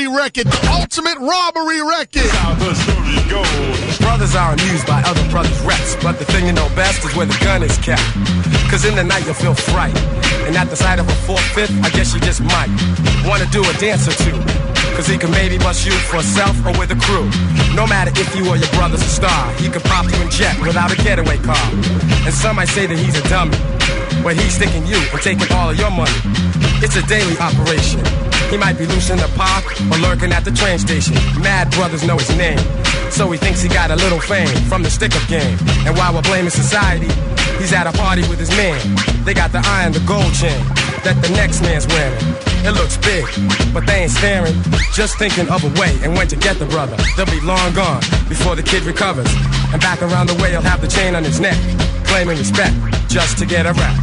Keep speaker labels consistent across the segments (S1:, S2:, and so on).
S1: robbery record, the ultimate robbery record.
S2: That's how the story goes.
S3: Brothers are amused by other brothers' reps, but the thing you know best is where the gun is kept. Cause in the night you'll feel fright, and at the sight of a 4/5, I guess you just might wanna do a dance or two. Cause he can maybe bust you for self or with a crew. No matter if you or your brother's a star, he could pop you in jet without a getaway car. And some might say that he's a dummy, but he's sticking you and taking all of your money. It's a daily operation. He might be loose in the park or lurking at the train station. Mad brothers know his name, so he thinks he got a little fame from the stick-up game. And while we're blaming society, he's at a party with his man. They got the eye and the gold chain that the next man's wearing. It looks big, but they ain't staring, just thinking of a way. And when to get the brother, they'll be long gone before the kid recovers. And back around the way, he'll have the chain on his neck, claiming respect just to get a rap.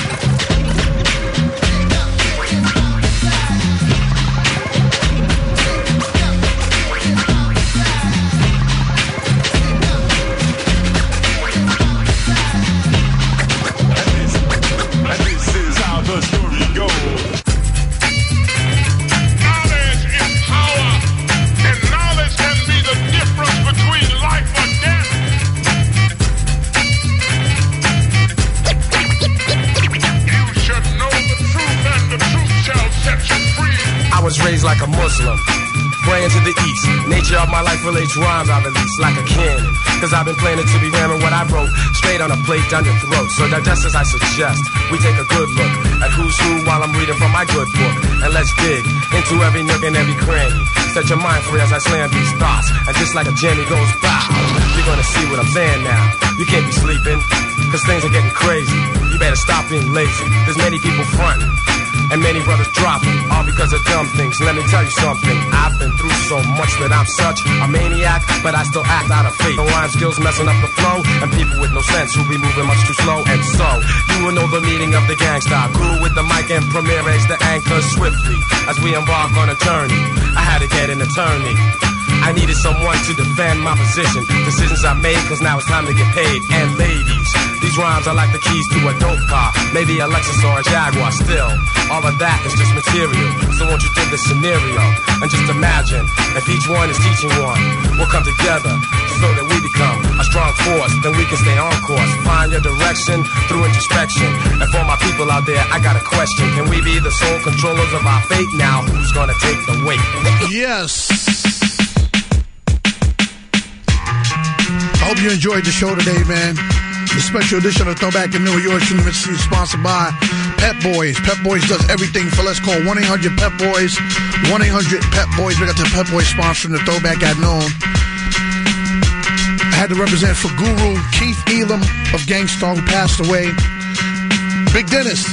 S3: Raised like a Muslim, praying to the east. Nature of my life relates rhymes I release like a cannon. Cause I've been planning to be ramming what I wrote straight on a plate down your throat. So digest as I suggest, we take a good look at who's who while I'm reading from my good book. And let's dig into every nook and every cranny. Set your mind free as I slam these thoughts. And just like a jammy goes bow, you're gonna see what I'm saying now. You can't be sleeping, cause things are getting crazy. You better stop being lazy. There's many people fronting and many brothers dropping, all because of dumb things. Let me tell you something, I've been through so much that I'm such a maniac, but I still act out of faith. The rhyme skills messing up the flow, and people with no sense who be moving much too slow. And so, you will know the meaning of the gangsta. Grew with the mic and Premier raised the anchor swiftly. As we embark on a journey, I had to get an attorney. I needed someone to defend my position. Decisions I made, cause now it's time to get paid. And ladies, these rhymes are like the keys to a dope car, maybe a Lexus or a Jaguar. Still, all of that is just material. So won't you think the scenario and just imagine if each one is teaching one. We'll come together so that we become a strong force. Then we can stay on course, find your direction through introspection. And for my people out there, I got a question. Can we be the sole controllers of our fate? Now who's gonna take the weight?
S1: Yes. I hope you enjoyed the show today, man. The special edition of Throwback in New York University is sponsored by Pep Boys. Pep Boys does everything for Let's Call 1-800-PEP Boys. 1-800-PEP Boys. We got the Pep Boys sponsoring the Throwback at noon. I had to represent for Guru Keith Elam of Gangstar, who passed away. Big Dennis,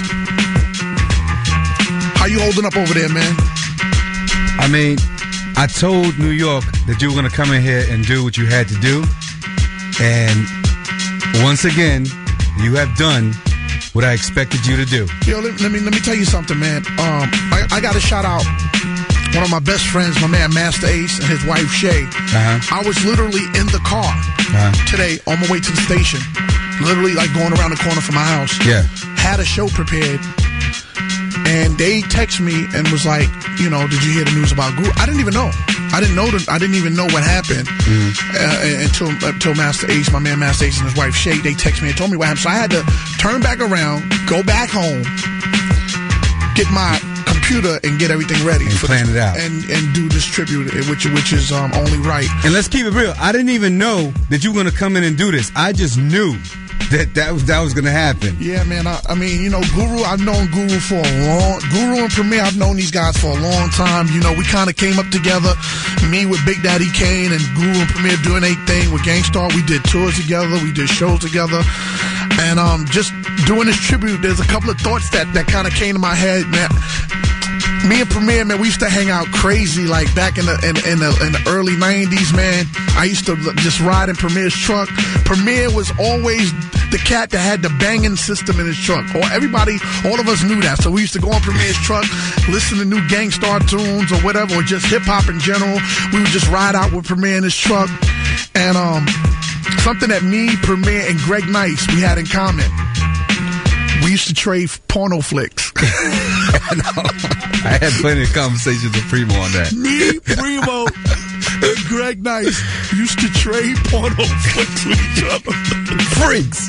S1: how you holding up over there, man?
S4: I mean, I told New York that you were going to come in here and do what you had to do. And once again, you have done what I expected you to do.
S1: Yo, let me tell you something, man. I got to shout out one of my best friends, my man Master Ace, and his wife Shay. I was literally in the car today on my way to the station, literally like going around the corner from my house. Yeah, had a show prepared, and they text me and was like, you know, did you hear the news about Guru? I didn't even know. I didn't even know what happened until Master Ace, my man Master Ace, and his wife Shay, they texted me and told me what happened. So I had to turn back around, go back home, get my computer, and get everything ready
S4: and plan it out,
S1: and do this tribute, which is only right.
S4: And let's keep it real. I didn't even know that you were going to come in and do this. I just knew that was going to happen.
S1: Yeah, man. I mean, you know, Guru, I've known Guru Guru and Premier, I've known these guys for a long time. You know, we kind of came up together, me with Big Daddy Kane and Guru and Premier doing their thing with Gangstar. We did tours together, we did shows together. And just doing this tribute, there's a couple of thoughts that kind of came to my head, man. Me and Premier, man, we used to hang out crazy, like back in the early 90s, man. I used to just ride in Premier's truck. Premier was always the cat that had the banging system in his truck. Or all of us knew that. So we used to go on Premier's truck, listen to new Gangstar tunes or whatever, or just hip hop in general. We would just ride out with Premier in his truck. And something that me, Premier, and Greg Nice, we had in common. We used to trade porno flicks.
S4: I had plenty of conversations with Primo on that.
S1: Me, Primo, and Greg Nice used to trade porno flicks with each other.
S4: Freaks.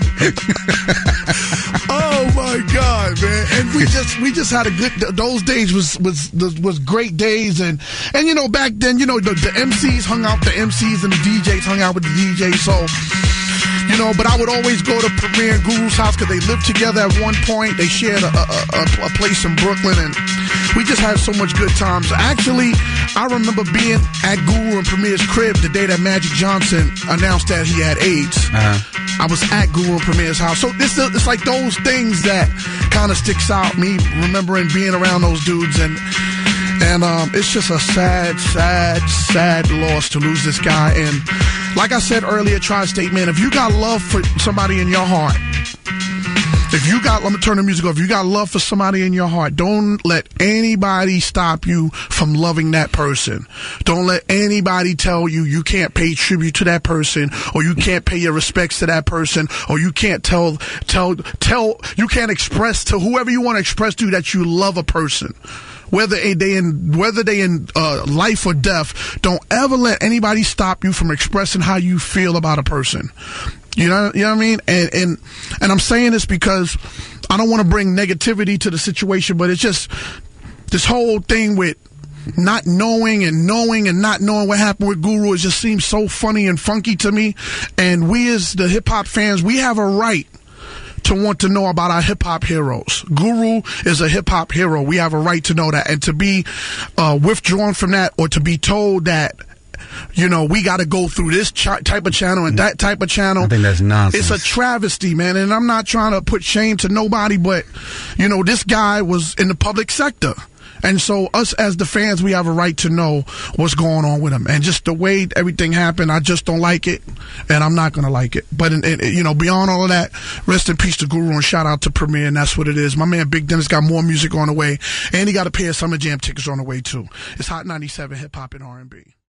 S1: Oh my God, man! And we just had a good. Those days was great days, and you know, back then, you know, the MCs hung out with the MCs and the DJs hung out with the DJs. So, you know, but I would always go to Premier and Guru's house because they lived together at one point. They shared a place in Brooklyn, and we just had so much good times. Actually, I remember being at Guru and Premier's crib the day that Magic Johnson announced that he had AIDS. I was at Guru and Premier's house. So it's like those things that kind of sticks out, me remembering being around those dudes, and it's just a sad loss to lose this guy. And like I said earlier, Tri-State, man, if you got love for somebody in your heart, let me turn the music off. If you got love for somebody in your heart, don't let anybody stop you from loving that person. Don't let anybody tell you you can't pay tribute to that person, or you can't pay your respects to that person, or you can't tell you can't express to whoever you want to express to that you love a person. Whether they in life or death, don't ever let anybody stop you from expressing how you feel about a person. You know what I mean? And I'm saying this because I don't want to bring negativity to the situation, but it's just this whole thing with not knowing and not knowing what happened with Guru. It just seems so funny and funky to me. And we as the hip hop fans, we have a right to want to know about our hip hop heroes. Guru is a hip hop hero. We have a right to know that, and to be withdrawn from that, or to be told that, you know, we got to go through this type of channel and that type of channel.
S4: I think that's nonsense.
S1: It's a travesty, man. And I'm not trying to put shame to nobody, but, you know, this guy was in the public sector. And so us as the fans, we have a right to know what's going on with him. And just the way everything happened, I just don't like it, and I'm not going to like it. But, you know, beyond all of that, rest in peace to Guru, and shout out to Premier, and that's what it is. My man Big Dennis got more music on the way, and he got a pair of Summer Jam tickets on the way, too. It's Hot 97, hip-hop and R&B.